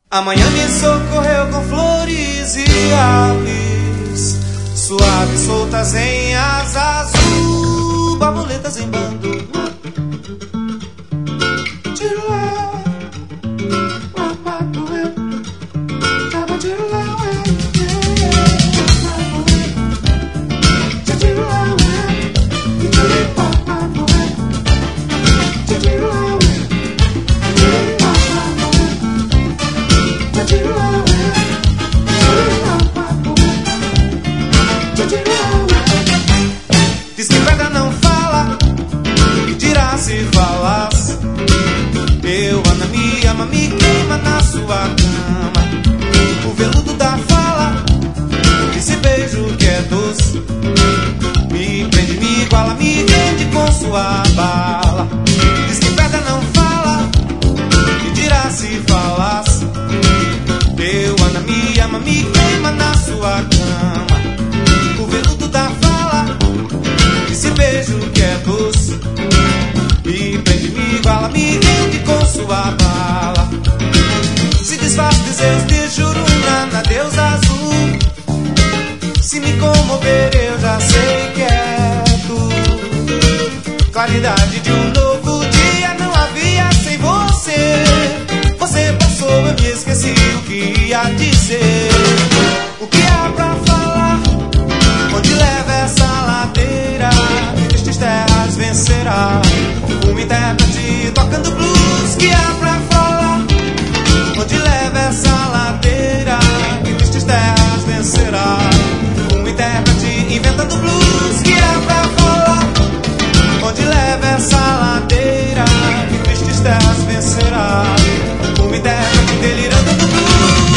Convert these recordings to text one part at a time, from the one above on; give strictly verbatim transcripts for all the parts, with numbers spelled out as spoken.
Amanhã me socorreu com flores e aves, suaves soltas em asa azul, borboletas em bando. Diz que pedra não fala, e dirá se falas. Eu amo, me ama, me queima na sua cama. O veludo da fala, esse beijo que é doce, me prende, me iguala, me rende com sua bala. Diz que pedra não fala, e dirá se falas. Eu amo, me ama, me queima na sua cama. O veludo da fala, esse beijo que é doce, me prende, me iguala, me rende com sua bala. Se desfaz de Zeus de Juruna na deusa azul. Se me comover eu já sei que é tu. Claridade de um novo dia não havia sem você. Você passou, eu me esqueci o que ia dizer. O que há pra falar? Onde leva essa ladeira? Que tristes terras vencerá um intérprete tocando blues. Que há pra falar? Onde leva essa ladeira? Que tristes terras vencerá um intérprete inventando blues. Que há pra falar? Onde leva essa ladeira? Que tristes terras vencerá um intérprete delirando do blues.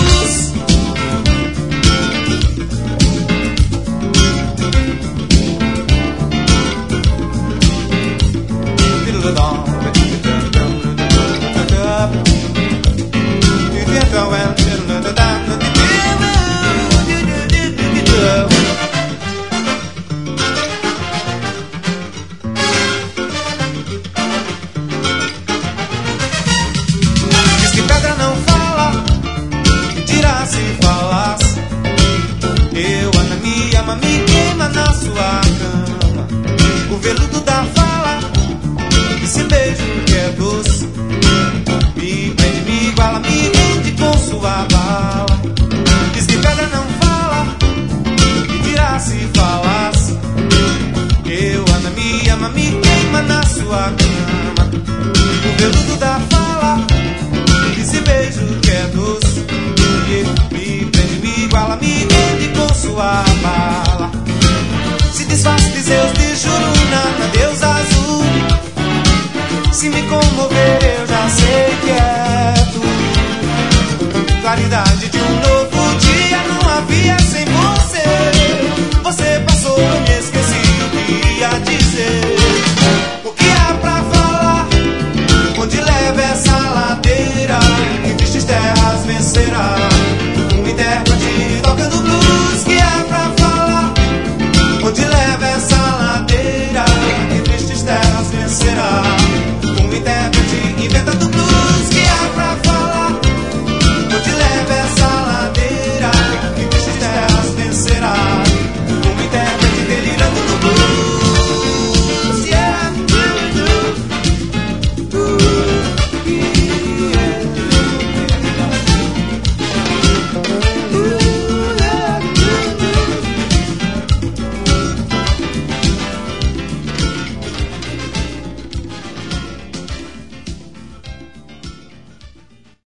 Diz que pedra não fala, dirá se falas. Eu amo, me ama, me queima na sua cama. O veludo da fala, esse beijo que é doce, me prende, me iguala, me rende com sua bala. Diz que pedra não fala, e dirá se falas. Eu amo, me ama, me queima na sua cama. O veludo da fala, esse beijo que é doce, me prende, me iguala, me rende com sua bala. Se desfaz de Zeus de Juruna na deusa azul. Se me comover eu já sei que é tu. Claridade de um novo dia não havia sem você. Você passou, eu me esqueci o que ia dizer. O que há pra falar? Onde leva essa ladeira? Que tristes terras vencerá